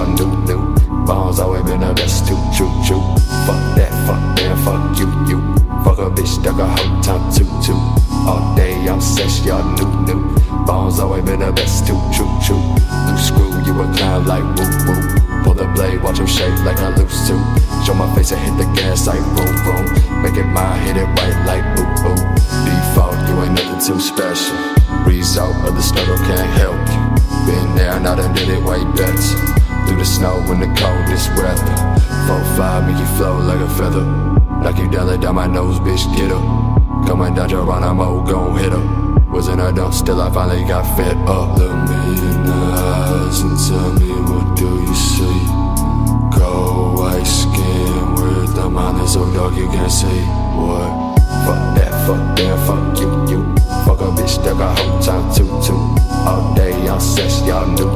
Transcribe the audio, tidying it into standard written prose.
new. Balls always been the best too, true. Fuck that, fuck you. Fuck a bitch, stuck a whole time too. All day I'm sex, y'all new. Balls always been the best too, true. Loose screw, you a clown like woo. Pull the blade, watch him shake like I lose to. Show my face and hit the gas like vroom. Make it mine, hit it right like boo. Default, you ain't nothing too special. Result of the struggle can't help you. Been there, now done did it way better. Through the snow in the coldest weather. 4-5 make you flow like a feather. Knock you down, let down my nose, bitch, get up. Coming down your run, I'm old, gon' hit her. Wasn't I dumb, still I finally got fed up. Look me in the eyes and tell me what do you see. Cold white skin with the mind that's so dark you can't see. What? Fuck that, fuck you. Fuck a bitch, stuck a whole time too. All day on sex, y'all new.